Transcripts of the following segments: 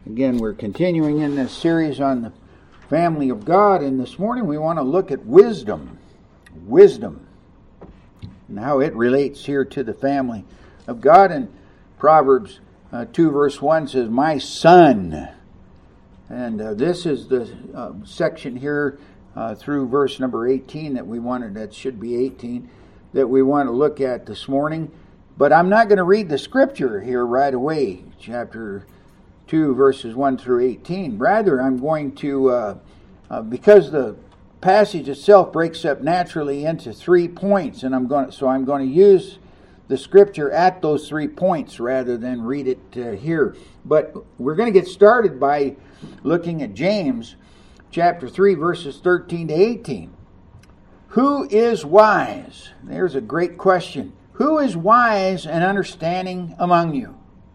Again, we're continuing in this series on the family of God, and this morning we want to look at wisdom. Wisdom, and how it relates here to the family of God. And Proverbs 2 verse 1 says, "My son." And this is the section here through verse number 18 that should be 18, that we want to look at this morning. But I'm not going to read the scripture here right away, chapter 2 verses 1 through 18. Rather, I'm going to, because the passage itself breaks up naturally into 3 points, and I'm going to use the scripture at those 3 points rather than read it here. But we're going to get started by looking at James chapter 3 verses 13 to 18. Who is wise? There's a great question. Who is wise and understanding among you?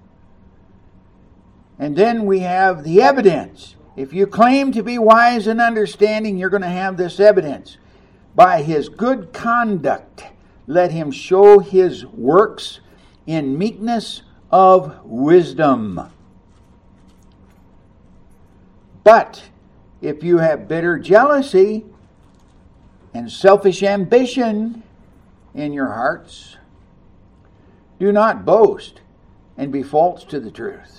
And then we have the evidence. If you claim to be wise and understanding, you're going to have this evidence. By his good conduct, let him show his works in meekness of wisdom. But if you have bitter jealousy and selfish ambition in your hearts, do not boast and be false to the truth.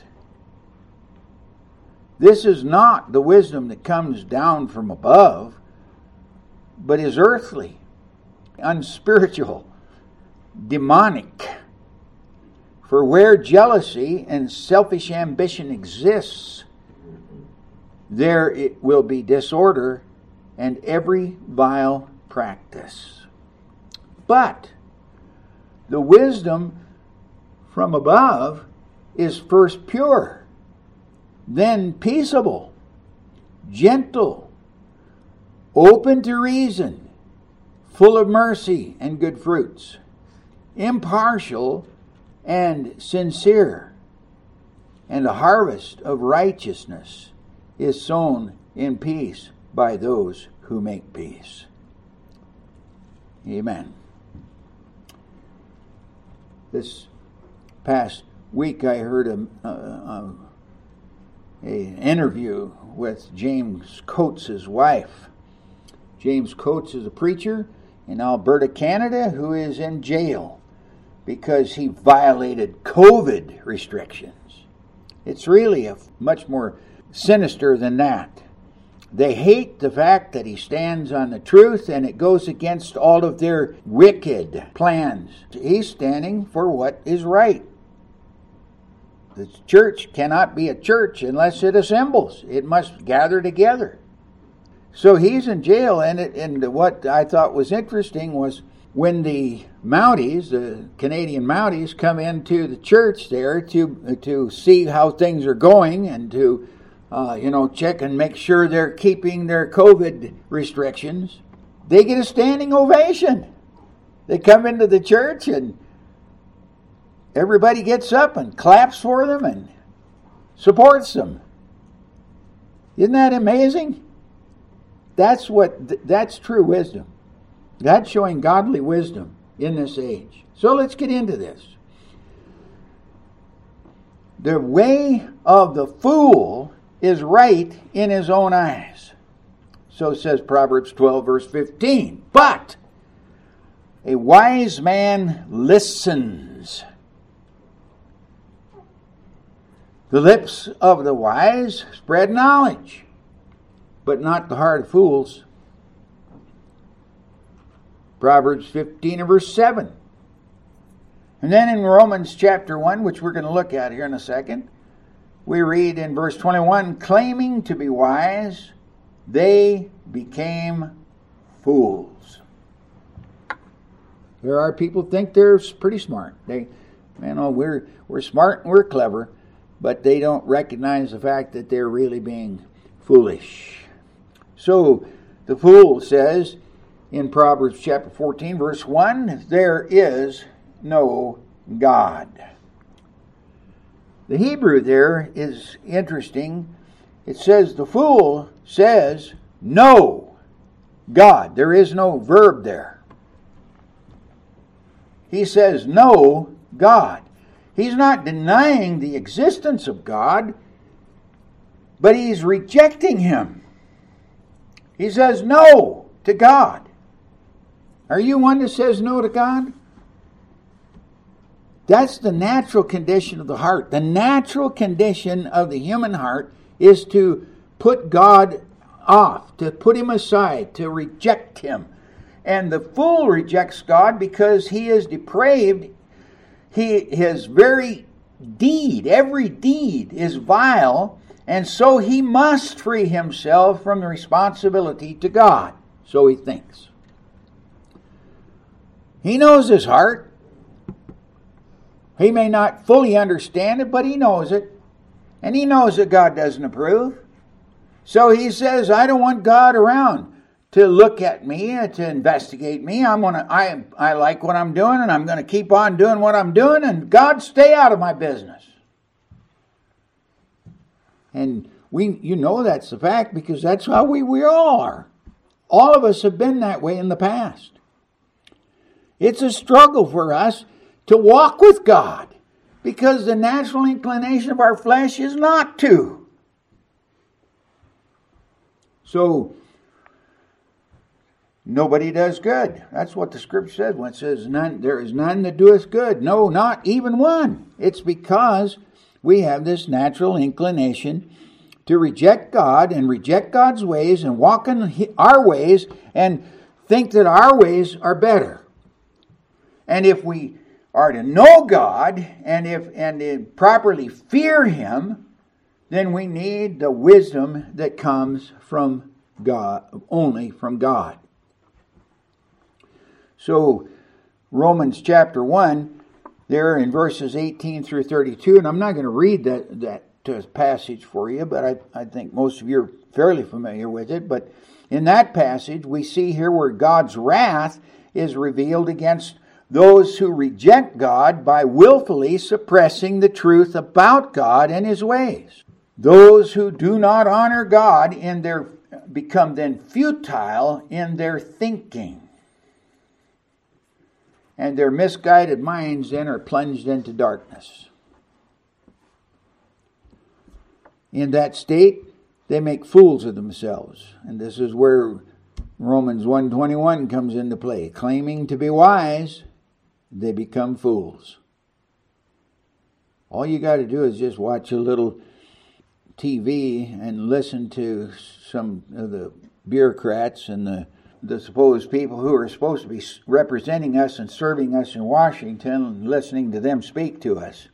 This is not the wisdom that comes down from above, but is earthly, unspiritual, demonic. For where jealousy and selfish ambition exists, there it will be disorder and every vile practice. But the wisdom from above is first pure, then peaceable, gentle, open to reason, full of mercy and good fruits, impartial and sincere, and a harvest of righteousness is sown in peace by those who make peace. Amen. This past week I heard an interview with James Coates' wife. James Coates is a preacher in Alberta, Canada, who is in jail because he violated COVID restrictions. It's really much more sinister than that. They hate the fact that he stands on the truth, and it goes against all of their wicked plans. He's standing for what is right. The church cannot be a church unless it assembles. It must gather together. So he's in jail, and what I thought was interesting was when the Mounties, the Canadian Mounties, come into the church there to see how things are going and to check and make sure they're keeping their COVID restrictions, they get a standing ovation. They come into the church and everybody gets up and claps for them and supports them. Isn't that amazing? That's true wisdom. That's showing godly wisdom in this age. So let's get into this. The way of the fool is right in his own eyes. So says Proverbs 12 verse 15. But a wise man listens. The lips of the wise spread knowledge, but not the heart of fools. Proverbs 15 and verse 7. And then in Romans chapter 1, which we're going to look at here in a second, we read in verse 21, claiming to be wise, they became fools. There are people who think they're pretty smart. We're smart and we're clever, but they don't recognize the fact that they're really being foolish. So the fool says in Proverbs chapter 14 verse 1, there is no God. The Hebrew there is interesting. It says the fool says no God. There is no verb there. He says no God. He's not denying the existence of God. but he's rejecting him. He says no to God. Are you one that says no to God? That's the natural condition of the heart. The natural condition of the human heart is to put God off, to put him aside, to reject him. And the fool rejects God because he is depraved. His very deed, every deed is vile, and so he must free himself from the responsibility to God. So he thinks. He knows his heart. He may not fully understand it, but he knows it. And he knows that God doesn't approve. So he says, I don't want God around to look at me, to investigate me. I like what I'm doing, and I'm going to keep on doing what I'm doing, and God, stay out of my business. And you know that's the fact, because that's how we all are. All of us have been that way in the past. It's a struggle for us to walk with God, because the natural inclination of our flesh is not to. So, nobody does good. That's what the scripture says when it says, there is none that doeth good. No, not even one. It's because we have this natural inclination to reject God and reject God's ways and walk in our ways and think that our ways are better. And if we are to know God and properly fear him, then we need the wisdom that comes from God, only from God. So Romans chapter 1, there in verses 18 through 32, and I'm not going to read that passage for you, but I think most of you are fairly familiar with it. But in that passage, we see here where God's wrath is revealed against those who reject God by willfully suppressing the truth about God and his ways. Those who do not honor God become then futile in their thinking. And their misguided minds then are plunged into darkness. In that state, they make fools of themselves. And this is where Romans 1:21 comes into play. Claiming to be wise, they become fools. All you got to do is just watch a little TV and listen to some of the bureaucrats and the supposed people who are supposed to be representing us and serving us in Washington, and listening to them speak to us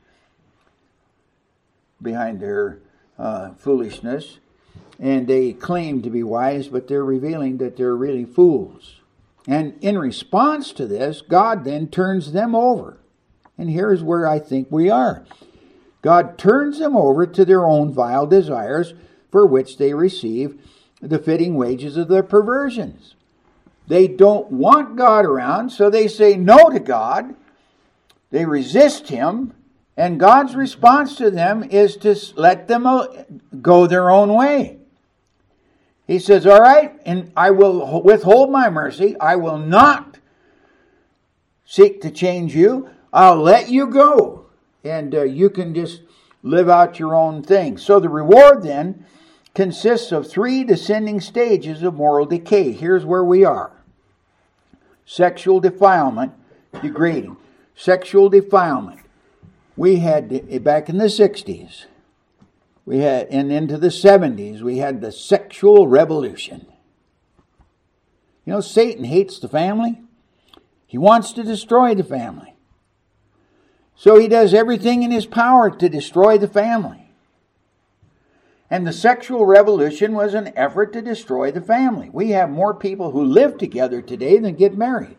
behind their foolishness. And they claim to be wise, but they're revealing that they're really fools. And in response to this, God then turns them over. And here's where I think we are. God turns them over to their own vile desires, for which they receive the fitting wages of their perversions. They don't want God around, so they say no to God. They resist him, and God's response to them is to let them go their own way. He says, all right, and I will withhold my mercy. I will not seek to change you. I'll let you go. And you can just live out your own thing. So the reward then consists of 3 descending stages of moral decay. Here's where we are. Sexual defilement, degrading. Sexual defilement. We had, back in the 60s, we had, and into the 70s, we had the sexual revolution. You know, Satan hates the family. He wants to destroy the family. So he does everything in his power to destroy the family. And the sexual revolution was an effort to destroy the family. We have more people who live together today than get married.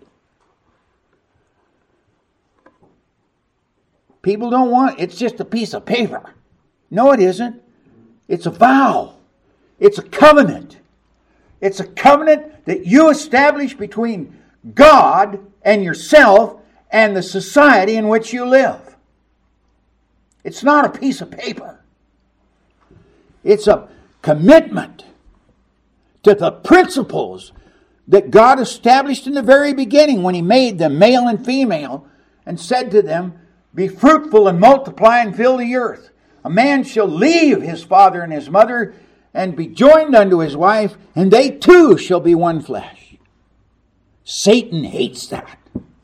People don't want, it's just a piece of paper. No, it isn't. It's a vow. It's a covenant. It's a covenant that you establish between God and yourself and the society in which you live. It's not a piece of paper. It's a commitment to the principles that God established in the very beginning when he made them male and female and said to them, be fruitful and multiply and fill the earth. A man shall leave his father and his mother and be joined unto his wife, and they two shall be one flesh. Satan hates that.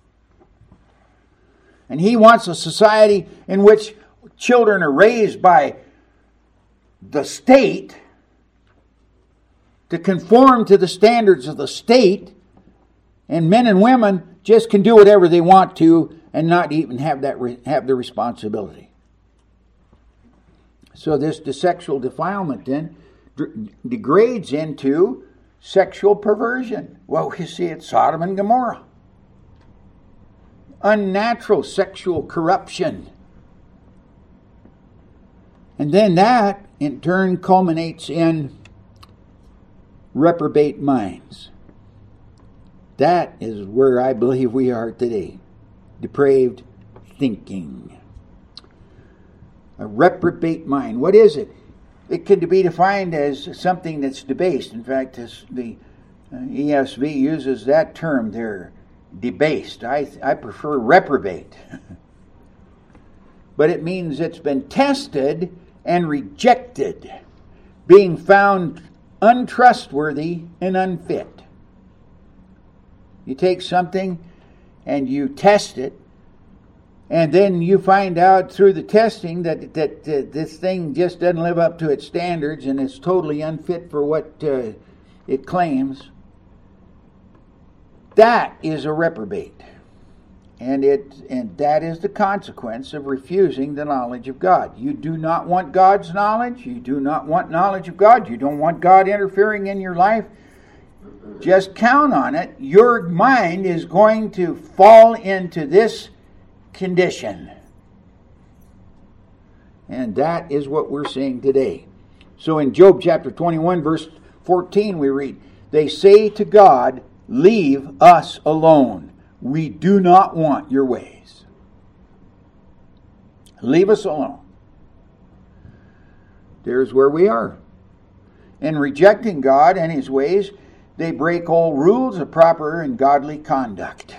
And he wants a society in which children are raised by the state to conform to the standards of the state, and men and women just can do whatever they want to and not even have the responsibility. So this sexual defilement then degrades into sexual perversion. Well, we see it Sodom and Gomorrah. Unnatural sexual corruption. And then that in turn culminates in reprobate minds. That is where I believe we are today. Depraved thinking. A reprobate mind. What is it? It can be defined as something that's debased. In fact, the ESV uses that term there, debased. I prefer reprobate. But it means it's been tested and rejected, being found untrustworthy and unfit. You take something and you test it, and then you find out through the testing that this thing just doesn't live up to its standards and is totally unfit for what it claims. That is a reprobate. And that is the consequence of refusing the knowledge of God. You do not want God's knowledge. You do not want knowledge of God. You don't want God interfering in your life. Just count on it. Your mind is going to fall into this condition. And that is what we're seeing today. So in Job chapter 21, verse 14, we read, "They say to God, 'Leave us alone. We do not want your ways.'" Leave us alone. There's where we are. In rejecting God and His ways, they break all rules of proper and godly conduct.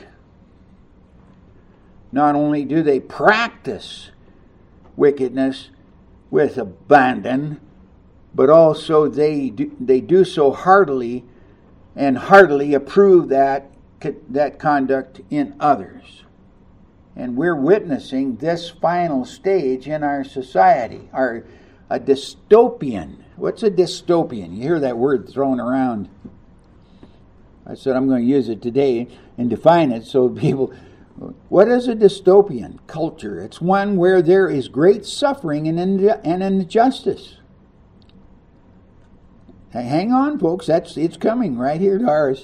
Not only do they practice wickedness with abandon, but also they do so heartily and heartily approve that conduct in others. And we're witnessing this final stage in our society, a dystopian. What's a dystopian? You hear that word thrown around. I said I'm going to use it today and define it so people... What is a dystopian culture? It's one where there is great suffering and injustice. Hang on, folks. It's coming right here to ours.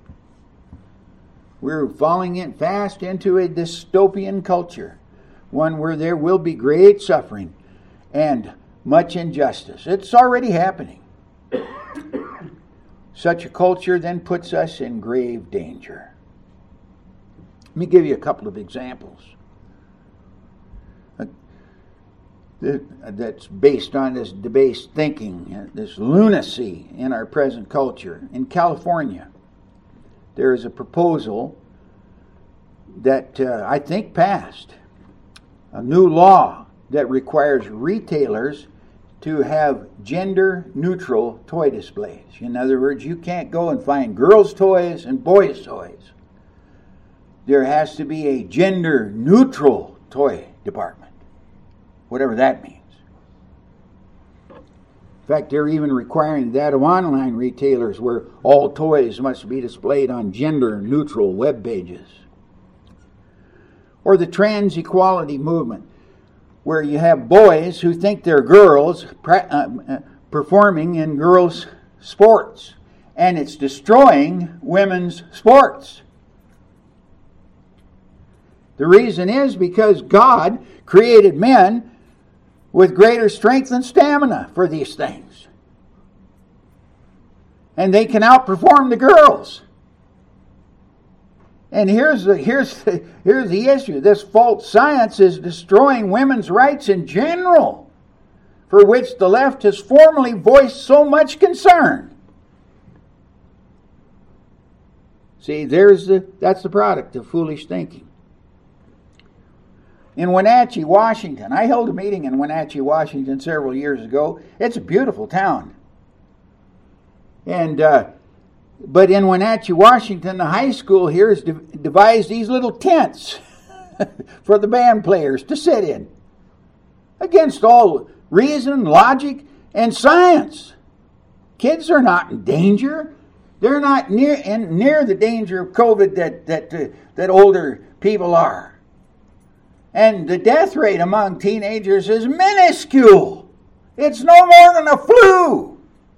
We're falling fast into a dystopian culture, one where there will be great suffering and much injustice. It's already happening. Such a culture then puts us in grave danger. Let me give you a couple of examples that's based on this debased thinking, this lunacy in our present culture. In California, there is a proposal that I think passed, a new law that requires retailers to have gender-neutral toy displays. In other words, you can't go and find girls' toys and boys' toys. There has to be a gender-neutral toy department, whatever that means. In fact, they're even requiring that of online retailers where all toys must be displayed on gender-neutral web pages. Or the trans equality movement, where you have boys who think they're girls performing in girls' sports, and it's destroying women's sports. The reason is because God created men with greater strength and stamina for these things. And they can outperform the girls. And here's the issue. This false science is destroying women's rights in general, for which the left has formerly voiced so much concern. See, that's the product of foolish thinking. in Wenatchee, Washington. I held a meeting in Wenatchee, Washington several years ago. It's a beautiful town. And but in Wenatchee, Washington, the high school here has devised these little tents for the band players to sit in, against all reason, logic, and science. Kids are not in danger. They're not near the danger of COVID that older people are. And the death rate among teenagers is minuscule. It's no more than a flu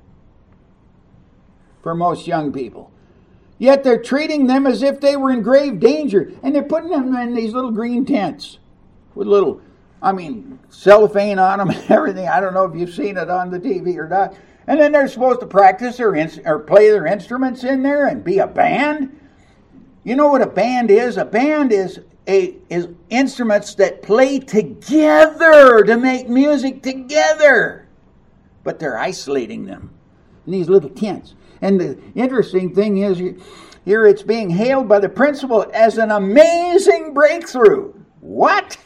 for most young people. Yet they're treating them as if they were in grave danger. And they're putting them in these little green tents with little, cellophane on them and everything. I don't know if you've seen it on the TV or not. And then they're supposed to practice or play their instruments in there and be a band. You know what a band is? A band is instruments that play together to make music together. But they're isolating them in these little tents. And the interesting thing is, here it's being hailed by the principal as an amazing breakthrough. What?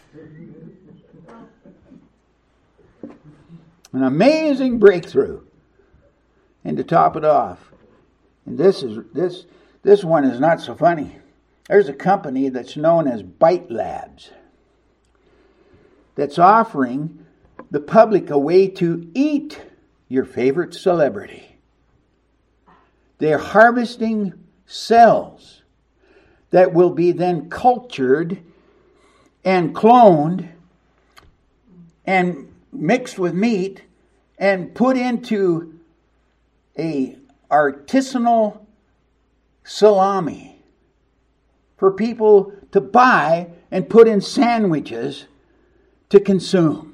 An amazing breakthrough. And to top it off, and this one is not so funny. There's a company that's known as Byte Labs that's offering the public a way to eat your favorite celebrity. They're harvesting cells that will be then cultured and cloned and mixed with meat and put into a artisanal salami for people to buy and put in sandwiches to consume.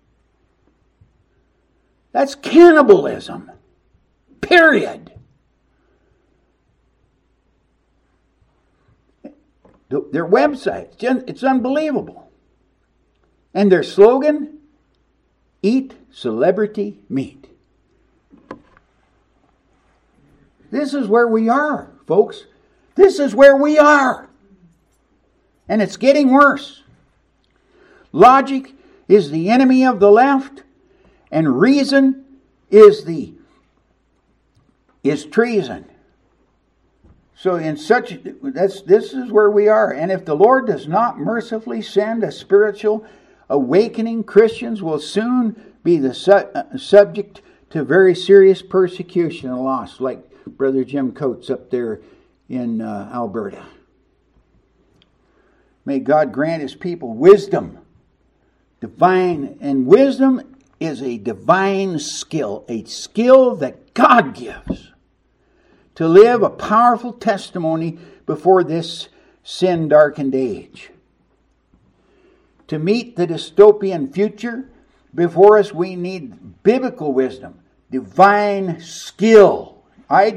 That's cannibalism. Period. Their website, it's unbelievable. And their slogan, eat celebrity meat. This is where we are, folks. This is where we are. And it's getting worse. Logic is the enemy of the left, and reason is treason. So this is where we are. And if the Lord does not mercifully send a spiritual awakening, Christians will soon be the subject to very serious persecution and loss, like Brother Jim Coates up there in Alberta. May God grant His people wisdom. And wisdom is a divine skill, a skill that God gives to live a powerful testimony before this sin-darkened age. To meet the dystopian future before us, we need biblical wisdom, divine skill. I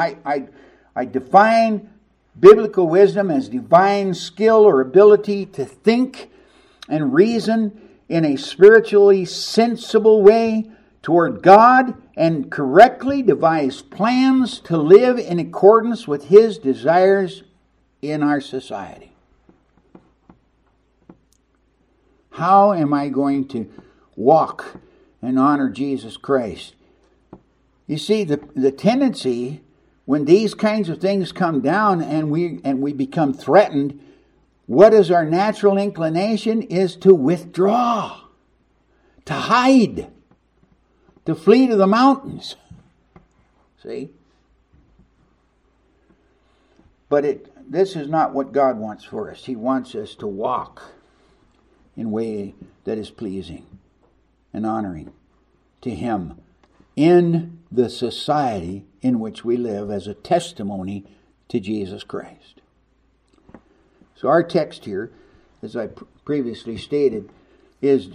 define biblical wisdom as divine skill or ability to think and reason in a spiritually sensible way toward God and correctly devise plans to live in accordance with His desires in our society. How am I going to walk and honor Jesus Christ? You see, the tendency when these kinds of things come down and we become threatened, what is our natural inclination is to withdraw, to hide, to flee to the mountains. See? But this is not what God wants for us. He wants us to walk in a way that is pleasing and honoring to Him in the society in which we live as a testimony to Jesus Christ. So our text here, as I previously stated, is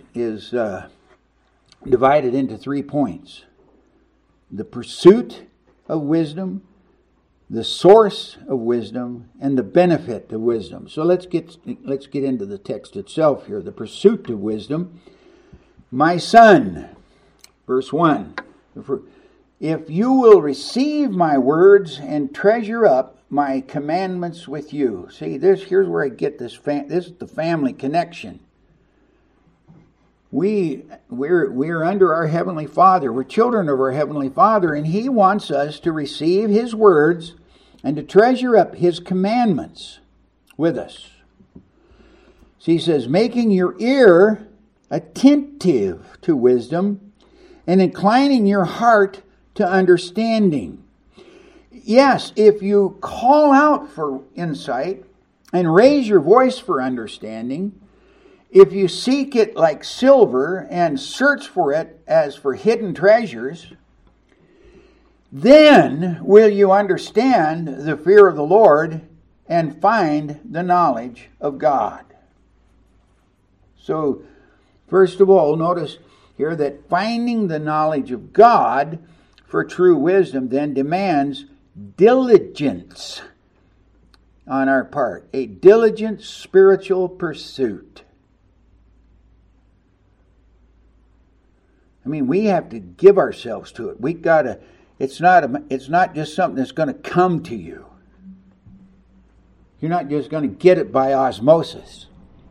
divided into 3 points: the pursuit of wisdom, the source of wisdom, and the benefit of wisdom. So let's get into the text itself here. The pursuit of wisdom. My son, verse 1, if you will receive my words and treasure up my commandments with you. See, here's where I get this. This is the family connection. we're under our Heavenly Father. We're children of our Heavenly Father, and He wants us to receive His words and to treasure up His commandments with us. So He says, making your ear attentive to wisdom and inclining your heart to understanding. Yes, if you call out for insight and raise your voice for understanding, if you seek it like silver and search for it as for hidden treasures, then will you understand the fear of the Lord and find the knowledge of God. So, first of all, notice here that finding the knowledge of God for true wisdom then demands diligence on our part, a diligent spiritual pursuit. I mean, we have to give ourselves to it. We gotta. It's not just something that's going to come to you. You're not just going to get it by osmosis.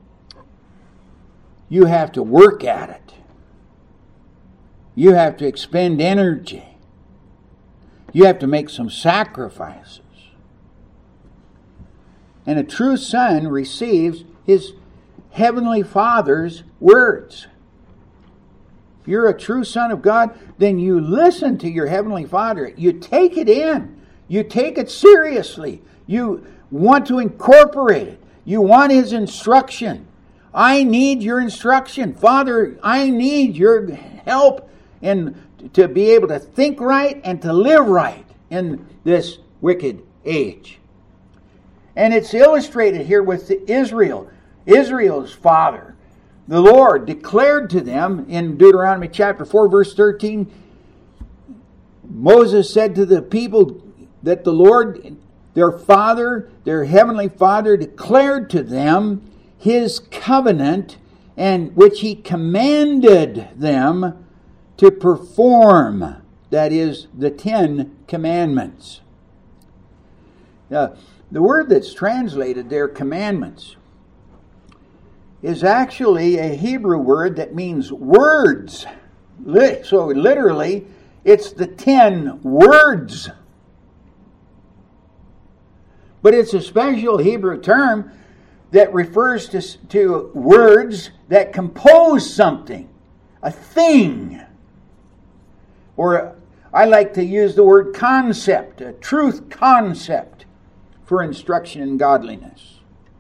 You have to work at it. You have to expend energy. You have to make some sacrifices. And a true son receives his Heavenly Father's words. If you're a true son of God, then you listen to your Heavenly Father. You take it in. You take it seriously. You want to incorporate it. You want His instruction. I need your instruction. Father, I need your help to be able to think right and to live right in this wicked age. And it's illustrated here with Israel. Israel's father, the Lord, declared to them in Deuteronomy chapter 4, verse 13, Moses said to the people that the Lord, their Father, their Heavenly Father, declared to them His covenant, and which He commanded them to perform. That is, the 10 Commandments. Now, the word that's translated there, commandments, is actually a Hebrew word that means words. So literally, it's the 10 words. But it's a special Hebrew term that refers to words that compose something, a thing. Or I like to use the word concept, a truth concept for instruction in godliness.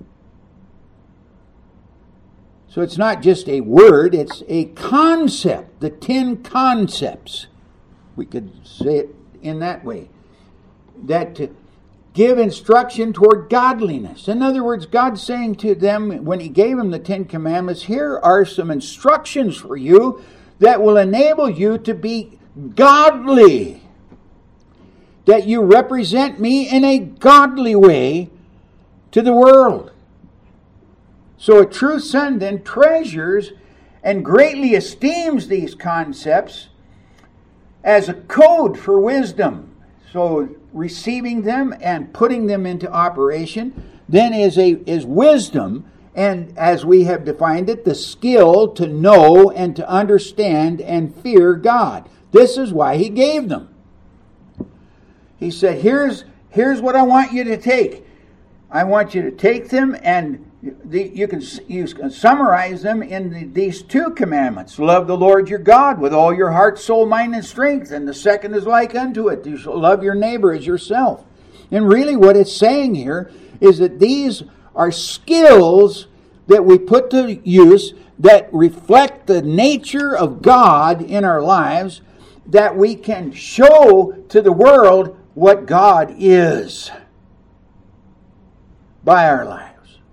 So it's not just a word, it's a concept, the 10 concepts. We could say it in that way. That to give instruction toward godliness. In other words, God's saying to them, when He gave them the 10 Commandments, here are some instructions for you that will enable you to be godly. That you represent me in a godly way to the world. So a true son then treasures and greatly esteems these concepts as a code for wisdom. So receiving them and putting them into operation then is wisdom, and as we have defined it, the skill to know and to understand and fear God. This is why He gave them. He said, here's what I want you to take. I want you to take them, and you can summarize them in these 2 commandments. Love the Lord your God with all your heart, soul, mind, and strength. And the second is like unto it. You shall love your neighbor as yourself. And really what it's saying here is that these are skills that we put to use that reflect the nature of God in our lives, that we can show to the world what God is by our lives.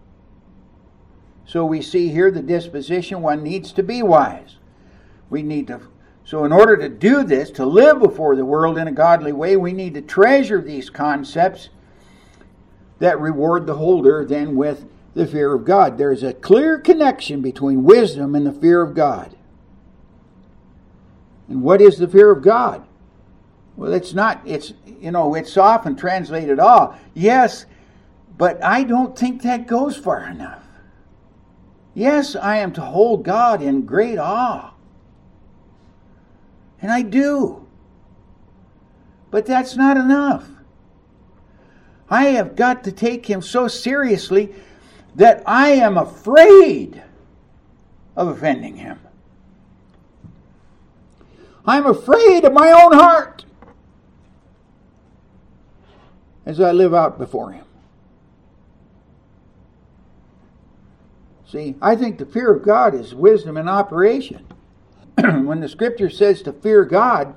So we see here the disposition, one needs to be wise. So in order to do this, to live before the world in a godly way, we need to treasure these concepts that reward the holder then with the fear of God. There's a clear connection between wisdom and the fear of God. And what is the fear of God? Well, it's often translated awe. Yes, but I don't think that goes far enough. Yes, I am to hold God in great awe. And I do. But that's not enough. I have got to take Him so seriously that I am afraid of offending Him. I'm afraid of my own heart as I live out before Him. See, I think the fear of God is wisdom in operation. When the Scripture says to fear God,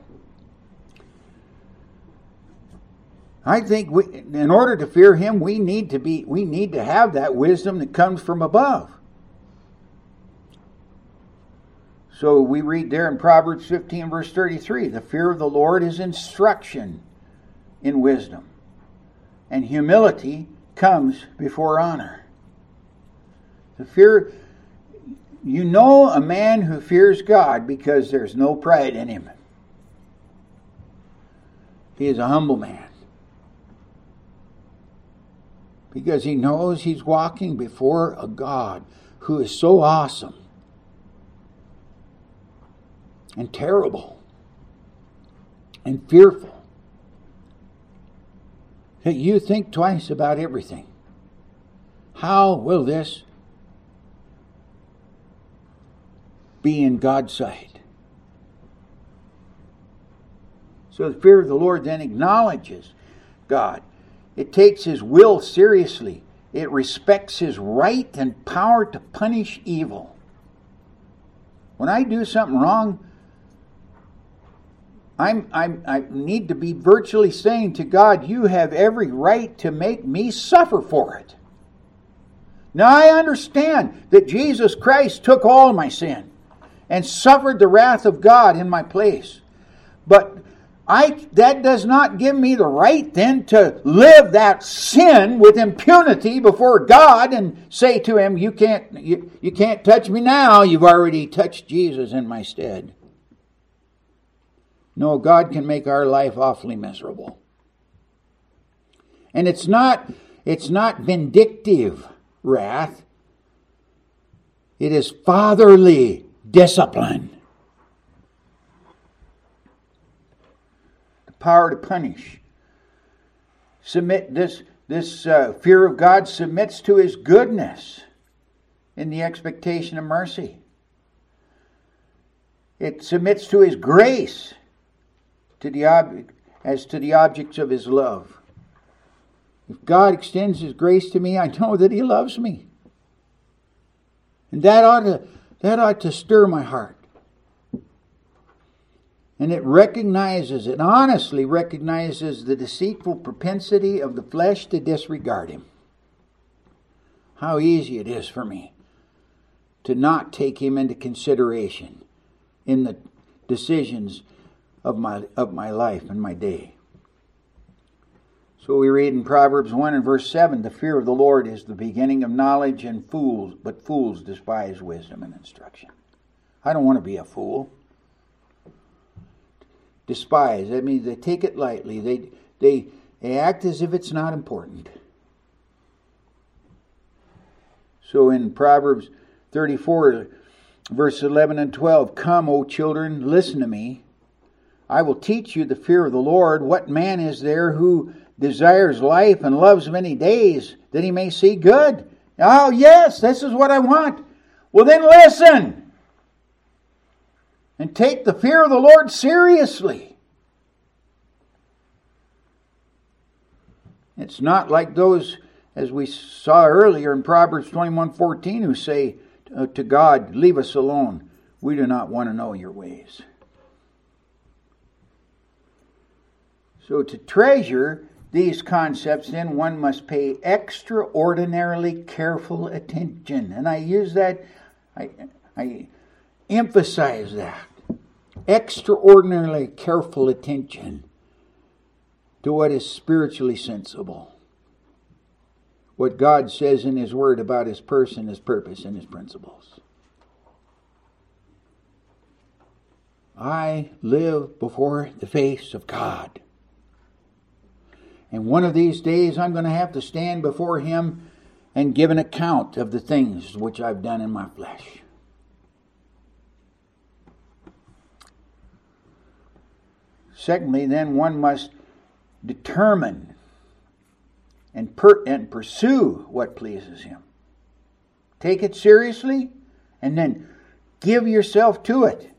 I think in order to fear Him, we need to have that wisdom that comes from above. So we read there in Proverbs 15 verse 33, the fear of the Lord is instruction in wisdom, and humility comes before honor. The fear, you know a man who fears God because there's no pride in him. He is a humble man. Because he knows he's walking before a God who is so awesome and terrible and fearful that you think twice about everything. How will this be in God's sight? So the fear of the Lord then acknowledges God. It takes His will seriously. It respects His right and power to punish evil. When I do something wrong, I need to be virtually saying to God, you have every right to make me suffer for it. Now I understand that Jesus Christ took all my sin and suffered the wrath of God in my place. But that does not give me the right then to live that sin with impunity before God and say to Him, you can't touch me now. You've already touched Jesus in my stead. No, God can make our life awfully miserable. And it's not vindictive wrath. It is fatherly discipline. Power to punish. This fear of God submits to His goodness in the expectation of mercy. It submits to His grace as to the objects of His love. If God extends His grace to me, I know that He loves me. And that ought to stir my heart. And it honestly recognizes the deceitful propensity of the flesh to disregard Him. How easy it is for me to not take Him into consideration in the decisions of my life and my day. So we read in Proverbs 1 and verse 7, the fear of the Lord is the beginning of knowledge, but fools despise wisdom and instruction. I don't want to be a fool. Despise. That means they take it lightly. They act as if it's not important. So in Proverbs 34, verse 11 and 12, come, O children, listen to me. I will teach you the fear of the Lord. What man is there who desires life and loves many days, that he may see good? Oh, yes, this is what I want. Well, then listen. And take the fear of the Lord seriously. It's not like those, as we saw earlier in Proverbs 21:14, who say to God, leave us alone. We do not want to know your ways. So to treasure these concepts, then one must pay extraordinarily careful attention. And I use that, I emphasize that. Extraordinarily careful attention to what is spiritually sensible. What God says in His Word about His person, His purpose, and His principles. I live before the face of God. And one of these days I'm going to have to stand before Him and give an account of the things which I've done in my flesh. Secondly, then one must determine and pursue what pleases Him. Take it seriously and then give yourself to it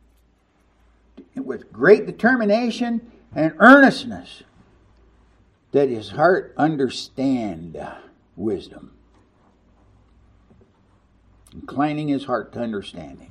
with great determination and earnestness, that his heart understand wisdom. Inclining his heart to understanding.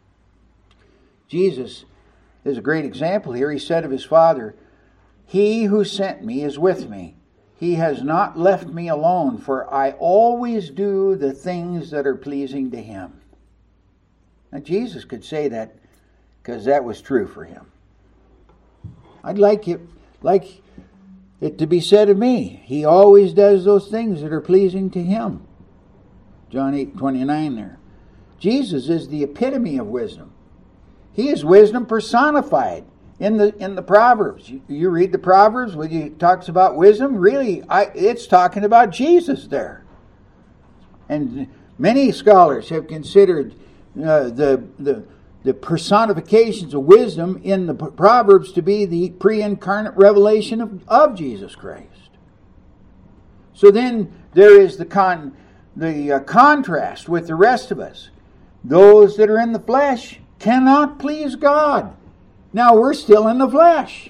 Jesus is a great example here. He said of his Father, "He who sent me is with me. He has not left me alone, for I always do the things that are pleasing to him." Now Jesus could say that because that was true for him. I'd like it to be said of me, he always does those things that are pleasing to him. John 8:29 there. Jesus is the epitome of wisdom. He is wisdom personified in the Proverbs. You read the Proverbs when he talks about wisdom, really it's talking about Jesus there. And many scholars have considered the personifications of wisdom in the Proverbs to be the pre-incarnate revelation of Jesus Christ. So then there is the contrast with the rest of us. Those that are in the flesh cannot please God. Now we're still in the flesh.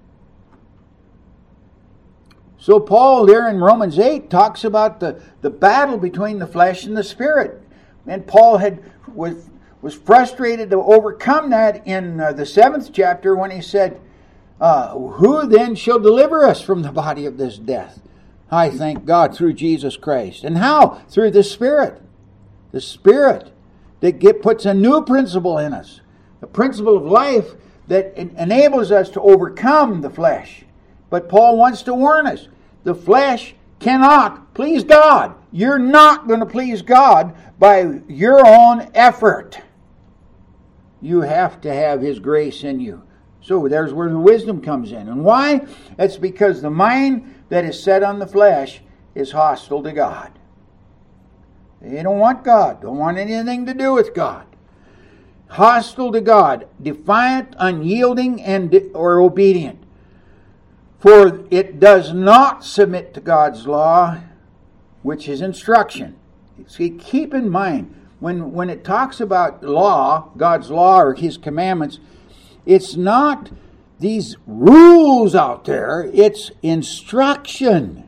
So Paul there in Romans 8 talks about the battle between the flesh and the spirit. And Paul was frustrated to overcome that in the 7th chapter when he said, "Who then shall deliver us from the body of this death? I thank God through Jesus Christ." And how? Through the Spirit. The Spirit that puts a new principle in us. A principle of life that enables us to overcome the flesh. But Paul wants to warn us, the flesh cannot please God. You're not going to please God by your own effort. You have to have His grace in you. So there's where the wisdom comes in. And why? It's because the mind that is set on the flesh is hostile to God. They don't want God, don't want anything to do with God. Hostile to God, defiant, unyielding, or obedient. For it does not submit to God's law, which is instruction. See, keep in mind, when it talks about law, God's law or His commandments, it's not these rules out there, it's instruction.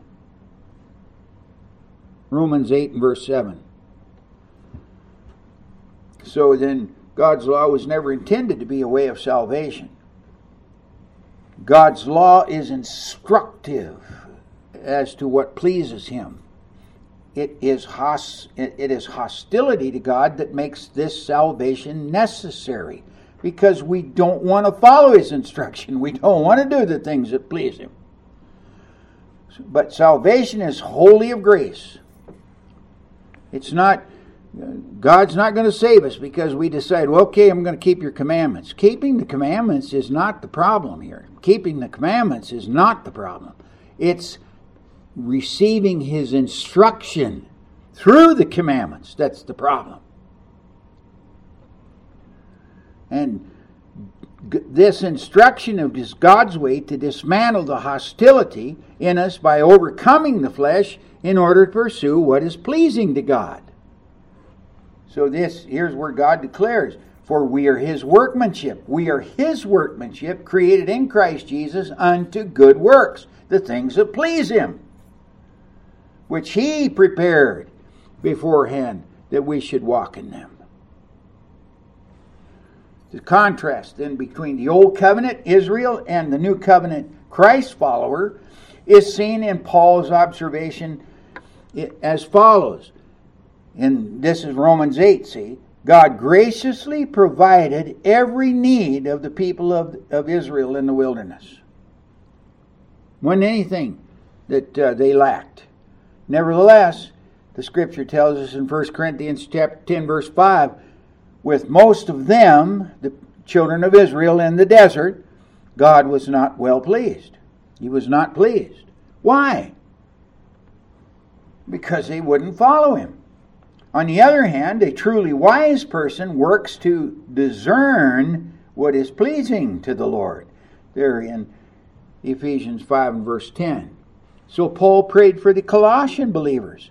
Romans 8 and verse 7. So then, God's law was never intended to be a way of salvation. God's law is instructive as to what pleases Him. It is hostility to God that makes this salvation necessary, because we don't want to follow His instruction. We don't want to do the things that please Him. But salvation is wholly of grace. It's not, God's not going to save us because we decide, well, okay, I'm going to keep your commandments. Keeping the commandments is not the problem here. Keeping the commandments is not the problem. It's receiving His instruction through the commandments that's the problem. And this instruction is God's way to dismantle the hostility in us by overcoming the flesh in order to pursue what is pleasing to God. So here's where God declares, "For we are His workmanship." We are His workmanship, created in Christ Jesus unto good works, the things that please Him, which He prepared beforehand that we should walk in them. The contrast then between the Old Covenant, Israel, and the New Covenant, Christ follower, is seen in Paul's observation as follows. And this is Romans 8, see. God graciously provided every need of the people of Israel in the wilderness. Wasn't anything that they lacked. Nevertheless, the Scripture tells us in 1 Corinthians chapter 10, verse 5, with most of them, the children of Israel in the desert, God was not well pleased. He was not pleased. Why? because they wouldn't follow him. On the other hand, a truly wise person works to discern what is pleasing to the Lord. There in Ephesians 5 and verse 10. So Paul prayed for the Colossian believers.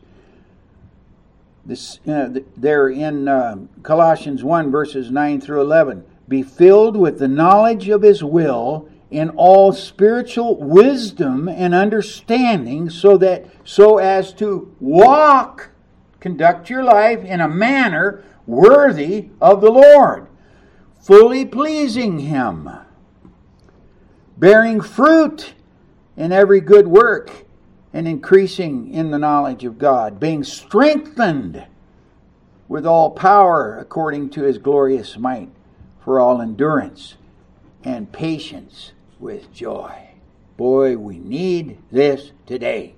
There in Colossians 1 verses 9 through 11. Be filled with the knowledge of his will in all spiritual wisdom and understanding, so as to conduct your life in a manner worthy of the Lord, fully pleasing him, bearing fruit in every good work, and increasing in the knowledge of God, being strengthened with all power according to his glorious might, for all endurance and patience with joy. Boy, we need this today.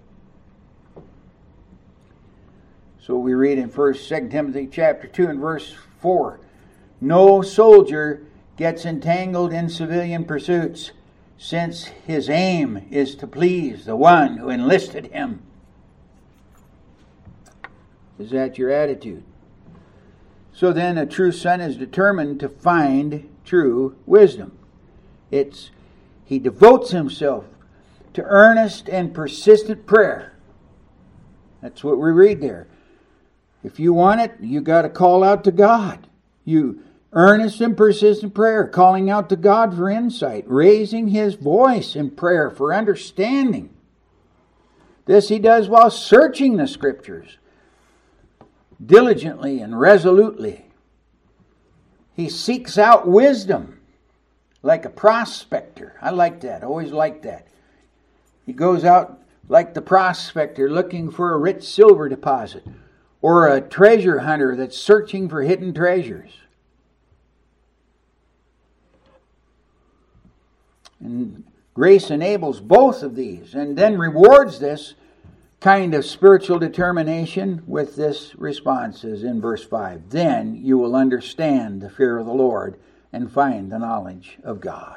So we read in 2 Timothy chapter 2 and verse 4, no soldier gets entangled in civilian pursuits, since his aim is to please the one who enlisted him. Is that your attitude? So then a true son is determined to find true wisdom. He devotes himself to earnest and persistent prayer. That's what we read there. If you want it, you got to call out to God. Earnest and persistent prayer, calling out to God for insight, raising his voice in prayer for understanding. This he does while searching the Scriptures diligently and resolutely. He seeks out wisdom like a prospector. I like that. I always like that. He goes out like the prospector looking for a rich silver deposit, or a treasure hunter that's searching for hidden treasures. And grace enables both of these, and then rewards this kind of spiritual determination with this response, as in verse 5. Then you will understand the fear of the Lord and find the knowledge of God.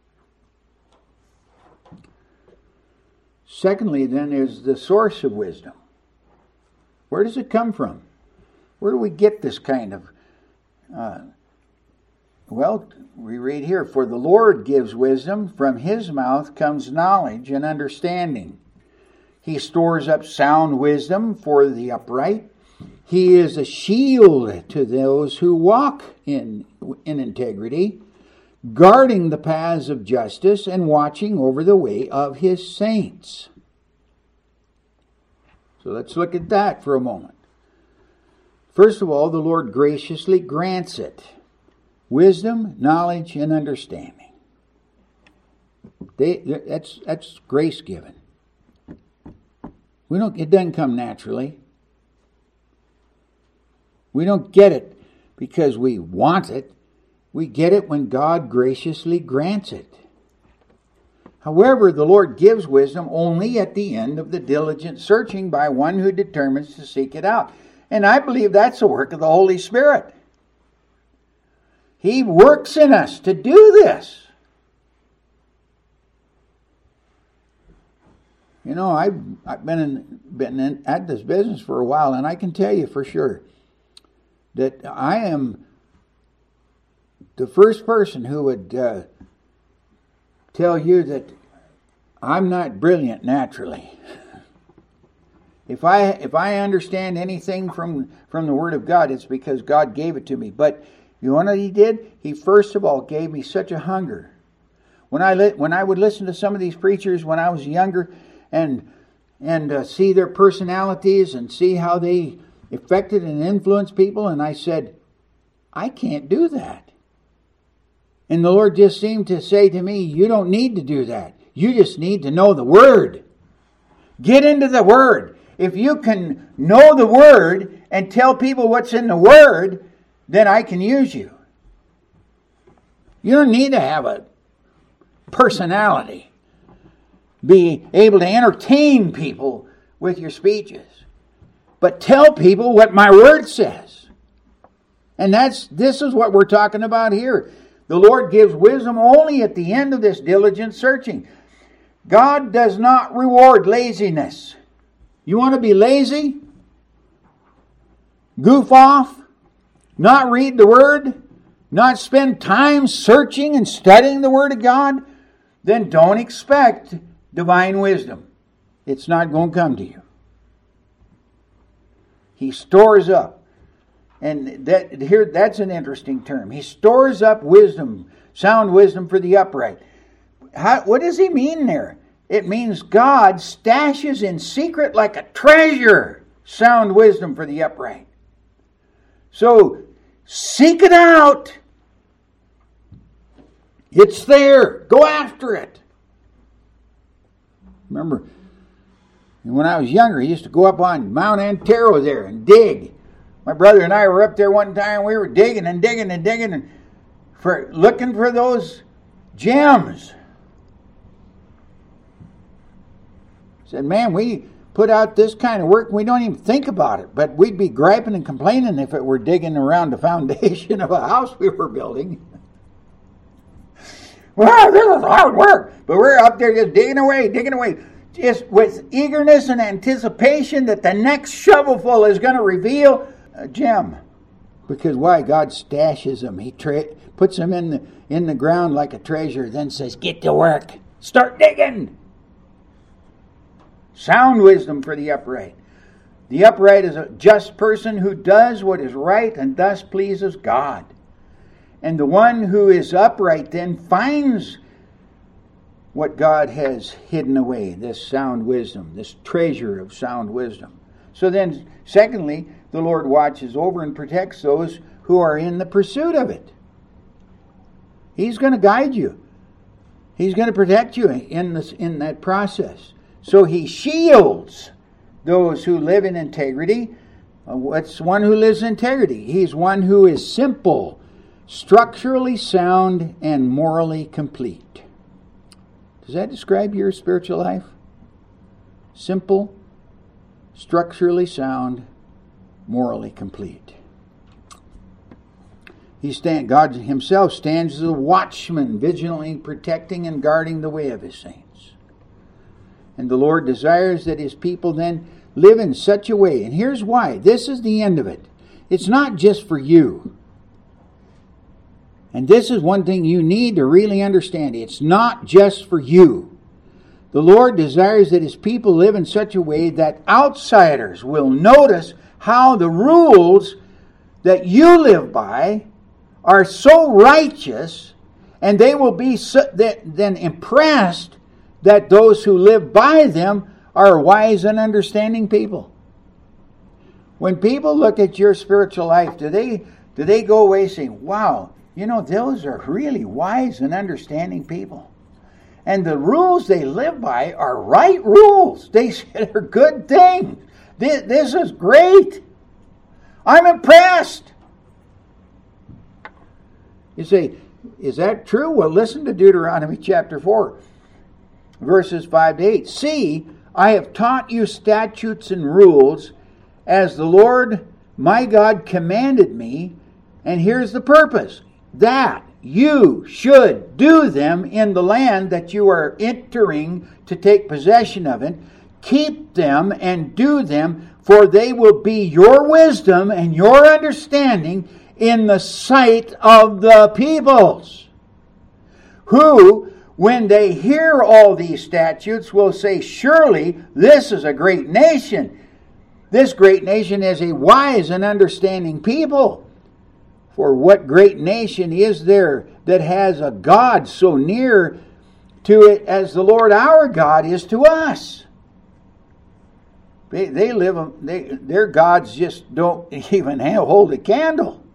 Secondly, then, is the source of wisdom. Where does it come from? Where do we get this kind of... Well, we read here, for the Lord gives wisdom, from his mouth comes knowledge and understanding. He stores up sound wisdom for the upright. He is a shield to those who walk in integrity, guarding the paths of justice and watching over the way of his saints. So let's look at that for a moment. First of all, the Lord graciously grants it. Wisdom, knowledge, and understanding. That's grace given. It doesn't come naturally. We don't get it because we want it. We get it when God graciously grants it. However, the Lord gives wisdom only at the end of the diligent searching by one who determines to seek it out. And I believe that's the work of the Holy Spirit. He works in us to do this. You know, I've been at this business for a while, and I can tell you for sure that I am the first person who would tell you that I'm not brilliant naturally. If I understand anything from the Word of God, it's because God gave it to me. But you know what he did? He first of all gave me such a hunger. When I would listen to some of these preachers when I was younger, and see their personalities and see how they affected and influenced people, and I said, I can't do that. And the Lord just seemed to say to me, you don't need to do that. You just need to know the Word. Get into the Word. If you can know the Word and tell people what's in the Word, then I can use you. You don't need to have a personality. Be able to entertain people with your speeches. But tell people what my Word says. And this is what we're talking about here. The Lord gives wisdom only at the end of this diligent searching. God does not reward laziness. You want to be lazy? Goof off? Not read the Word? Not spend time searching and studying the Word of God? Then don't expect divine wisdom. It's not going to come to you. He stores up. And that's an interesting term. He stores up wisdom, sound wisdom for the upright. What does he mean there? It means God stashes in secret like a treasure sound wisdom for the upright. So seek it out. It's there. Go after it. Remember, when I was younger, I used to go up on Mount Antero there and dig. My brother and I were up there one time. We were digging and digging and digging and looking for those gems. Said, man, we put out this kind of work and we don't even think about it. But we'd be griping and complaining if it were digging around the foundation of a house we were building. Well, this is hard work. But we're up there just digging away, just with eagerness and anticipation that the next shovelful is going to reveal a gem. Because why? God stashes them. He puts them in the ground like a treasure, then says, get to work. Start digging. Sound wisdom for the upright. The upright is a just person who does what is right and thus pleases God. And the one who is upright then finds what God has hidden away, this sound wisdom, this treasure of sound wisdom. So then, secondly, the Lord watches over and protects those who are in the pursuit of it. He's going to guide you. He's going to protect you in that process. So he shields those who live in integrity. What's one who lives in integrity? He's one who is simple, structurally sound, and morally complete. Does that describe your spiritual life? Simple, structurally sound, morally complete. God himself stands as a watchman, vigilantly protecting and guarding the way of his saints. And the Lord desires that his people then live in such a way. And here's why. This is the end of it. It's not just for you. And this is one thing you need to really understand. It's not just for you. The Lord desires that his people live in such a way that outsiders will notice how the rules that you live by are so righteous, and they will be then impressed that those who live by them are wise and understanding people. When people look at your spiritual life, do they go away saying, wow, those are really wise and understanding people. And the rules they live by are right rules. They're good things. This is great. I'm impressed. You say, is that true? Well, listen to Deuteronomy chapter 4, verses 5 to 8. See, I have taught you statutes and rules as the Lord my God commanded me, and here's the purpose, that you should do them in the land that you are entering to take possession of it. Keep them and do them, for they will be your wisdom and your understanding in the sight of the peoples, who, when they hear all these statutes, will say, surely this is a great nation. This great nation is a wise and understanding people. For what great nation is there that has a God so near to it as the Lord our God is to us? Their gods just don't even hold a candle.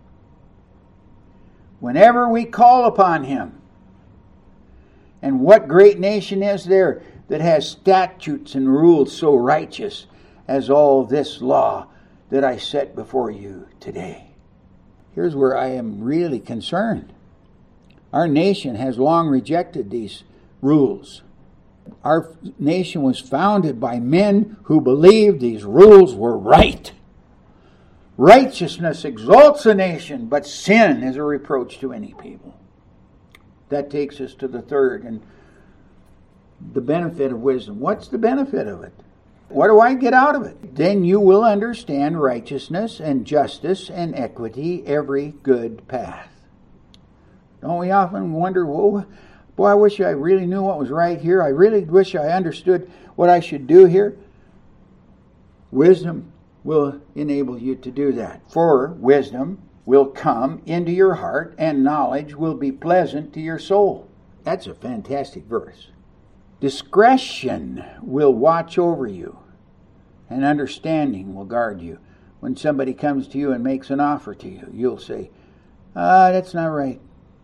Whenever we call upon him. And what great nation is there that has statutes and rules so righteous as all this law that I set before you today? Here's where I am really concerned. Our nation has long rejected these rules. Our nation was founded by men who believed these rules were right. Righteousness exalts a nation, but sin is a reproach to any people. That takes us to the third, and the benefit of wisdom. What's the benefit of it? What do I get out of it? Then you will understand righteousness and justice and equity, every good path. Don't we often wonder, well, boy, I wish I really knew what was right here. I really wish I understood what I should do here. Wisdom will enable you to do that. For wisdom will come into your heart, and knowledge will be pleasant to your soul. That's a fantastic verse. Discretion will watch over you, and understanding will guard you. When somebody comes to you and makes an offer to you, you'll say, that's not right.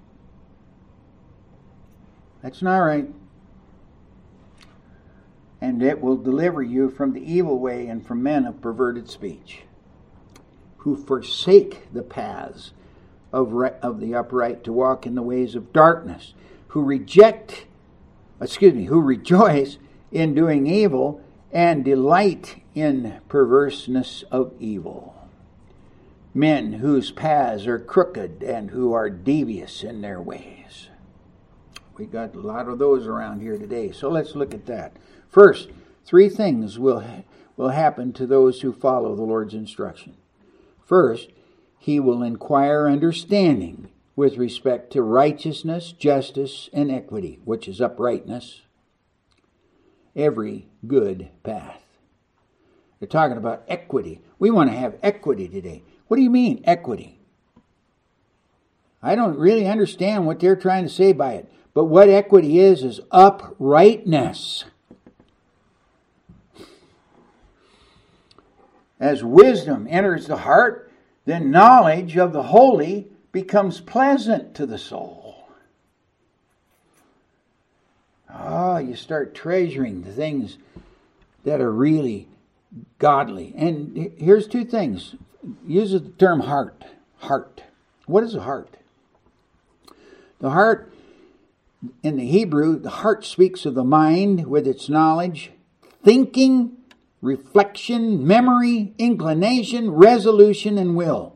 That's not right. And it will deliver you from the evil way and from men of perverted speech, who forsake the paths of the upright to walk in the ways of darkness, who rejoice in doing evil and delight in perverseness of evil. Men whose paths are crooked and who are devious in their ways. We got a lot of those around here today, so let's look at that. First, three things will happen to those who follow the Lord's instruction. First, He will inquire understanding with respect to righteousness, justice, and equity, which is uprightness, every good path. They're talking about equity. We want to have equity today. What do you mean, equity? I don't really understand what they're trying to say by it. But what equity is uprightness. As wisdom enters the heart, then knowledge of the holy becomes pleasant to the soul. You start treasuring the things that are really godly. And here's two things. Uses the term heart. Heart. What is a heart? The heart, in the Hebrew, the heart speaks of the mind with its knowledge, thinking, reflection, memory, inclination, resolution, and will.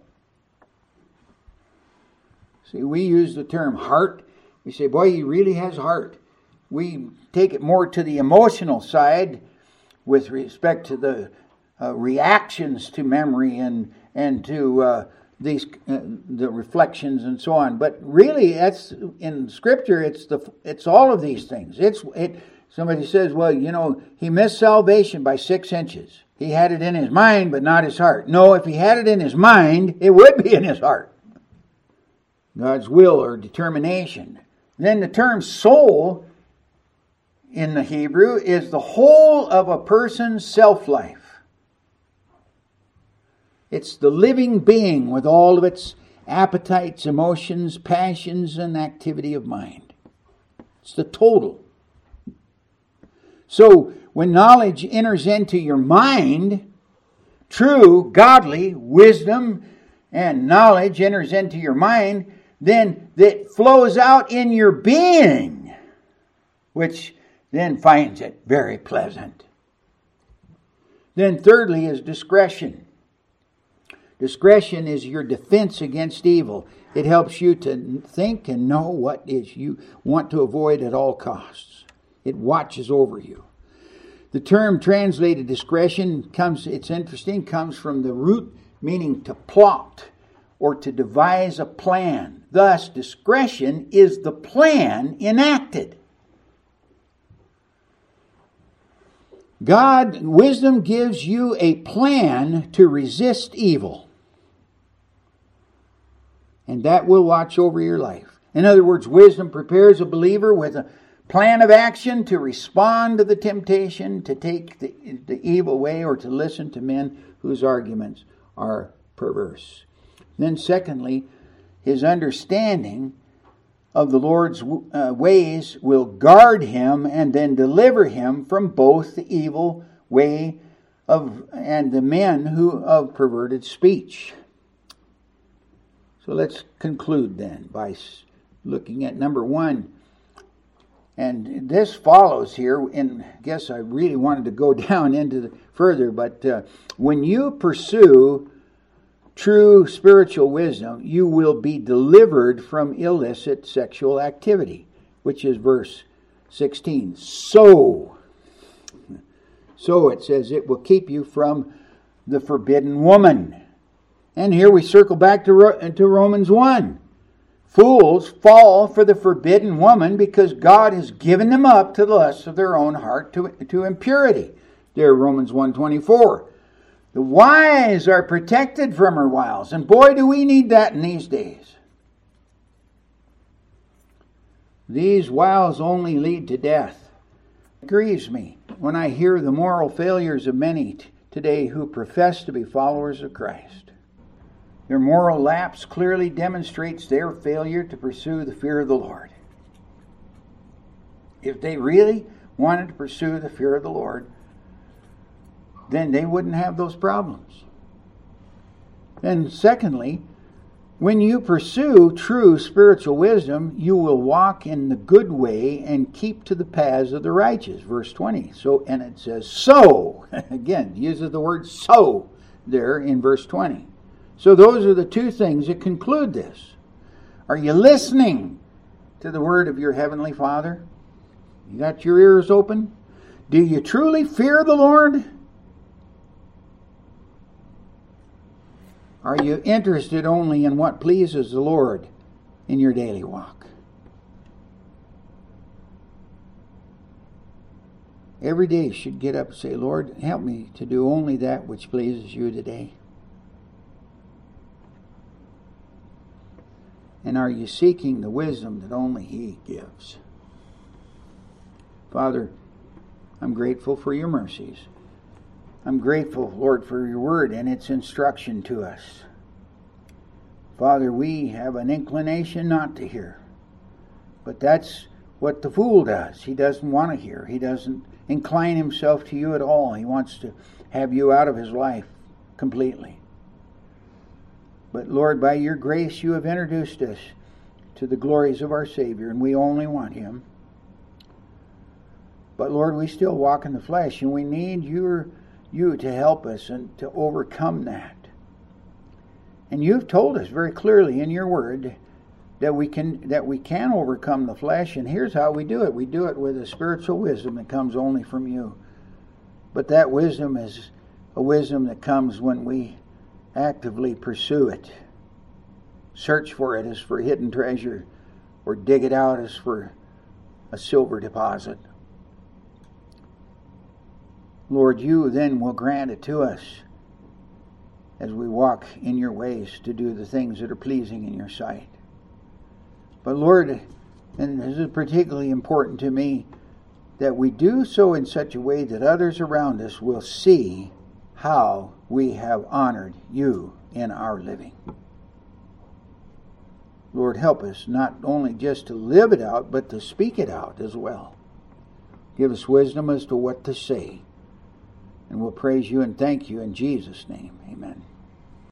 See, we use the term heart. We say, boy, he really has heart. We take it more to the emotional side with respect to the reactions to memory and to these the reflections and so on. But really, that's in Scripture. It's all of these things. Somebody says, well, he missed salvation by 6 inches. He had it in his mind, but not his heart. No, if he had it in his mind, it would be in his heart. God's will or determination. Then the term soul in the Hebrew is the whole of a person's self-life. It's the living being with all of its appetites, emotions, passions, and activity of mind. It's the total. So, when knowledge enters into your mind, true, godly wisdom and knowledge enters into your mind, then it flows out in your being, which then finds it very pleasant. Then thirdly is discretion. Discretion is your defense against evil. It helps you to think and know what is you want to avoid at all costs. It watches over you. The term translated discretion comes from the root meaning to plot or to devise a plan. Thus, discretion is the plan enacted. Wisdom gives you a plan to resist evil. And that will watch over your life. In other words, wisdom prepares a believer with a plan of action to respond to the temptation, to take the evil way, or to listen to men whose arguments are perverse. Then secondly, his understanding of the Lord's ways will guard him and then deliver him from both the evil way and the men of perverted speech. So let's conclude then by looking at number 1. And this follows here, and I guess I really wanted to go down into further, but when you pursue true spiritual wisdom, you will be delivered from illicit sexual activity, which is verse 16. So, So it says it will keep you from the forbidden woman. And here we circle back to Romans 1. Fools fall for the forbidden woman because God has given them up to the lusts of their own heart to impurity. There, Romans 1:24. The wise are protected from her wiles. And boy, do we need that in these days. These wiles only lead to death. It grieves me when I hear the moral failures of many today who profess to be followers of Christ. Their moral lapse clearly demonstrates their failure to pursue the fear of the Lord. If they really wanted to pursue the fear of the Lord, then they wouldn't have those problems. And secondly, when you pursue true spiritual wisdom, you will walk in the good way and keep to the paths of the righteous. Verse 20. And it says, so, again, uses the word so there in verse 20. So those are the two things that conclude this. Are you listening to the word of your Heavenly Father? You got your ears open? Do you truly fear the Lord? Are you interested only in what pleases the Lord in your daily walk? Every day you should get up and say, Lord, help me to do only that which pleases you today. And are you seeking the wisdom that only He gives? Father, I'm grateful for your mercies. I'm grateful, Lord, for your word and its instruction to us. Father, we have an inclination not to hear. But that's what the fool does. He doesn't want to hear. He doesn't incline himself to you at all. He wants to have you out of his life completely. But Lord, by your grace, you have introduced us to the glories of our Savior, and we only want Him. But Lord, we still walk in the flesh, and we need you to help us and to overcome that. And you've told us very clearly in your word that we can overcome the flesh, and here's how we do it. We do it with a spiritual wisdom that comes only from you. But that wisdom is a wisdom that comes when we actively pursue it. Search for it as for hidden treasure, or dig it out as for a silver deposit. Lord, you then will grant it to us as we walk in your ways to do the things that are pleasing in your sight. But Lord, and this is particularly important to me, that we do so in such a way that others around us will see how we have honored you in our living. Lord, help us not only just to live it out, but to speak it out as well. Give us wisdom as to what to say. And we'll praise you and thank you in Jesus' name.